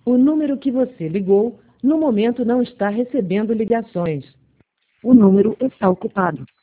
O número que você ligou, no momento não está recebendo ligações. O número está ocupado.